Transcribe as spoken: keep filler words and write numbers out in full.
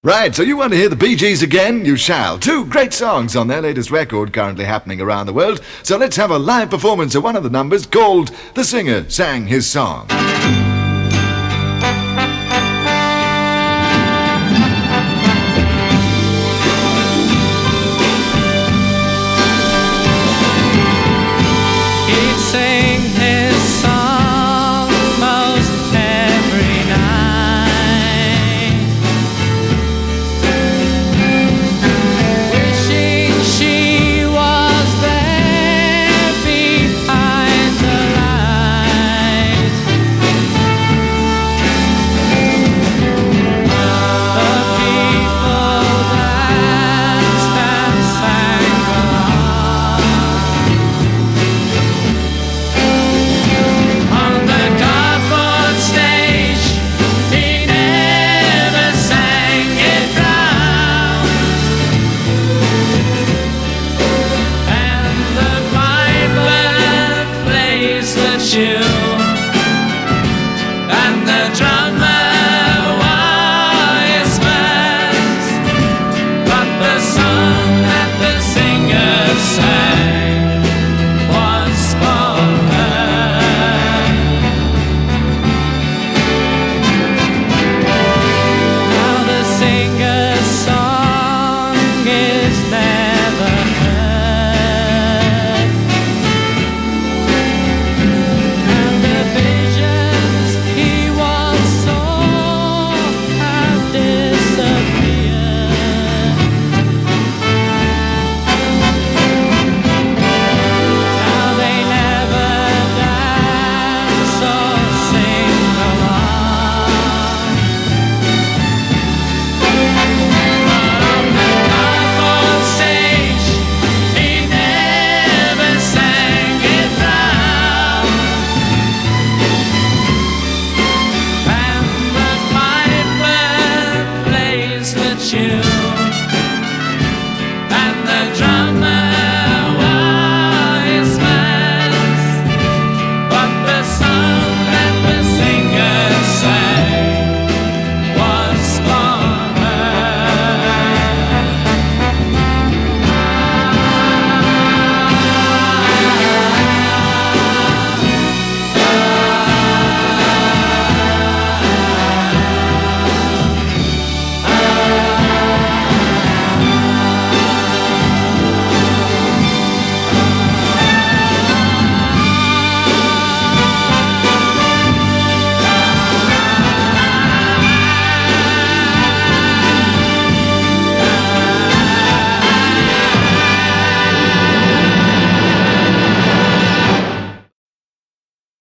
Right, so you want to hear the Bee Gees again? You shall. Two great songs on their latest record currently happening around the world. So let's have a live performance of one of the numbers called The Singer Sang His Song. He'd sing his song most every night, wishing she was there behind the light. The people danced and sang along. On the cardboard stage, he never sang it round, and the piper plays the tune, and the drummer whispers, but the song that the singer sang was for her. Now the singer's song is never heard, and the visions he once saw have disappeared. Now they never dance or sing along. On the cardboard stage, he never sang it round, and the piper plays the tune.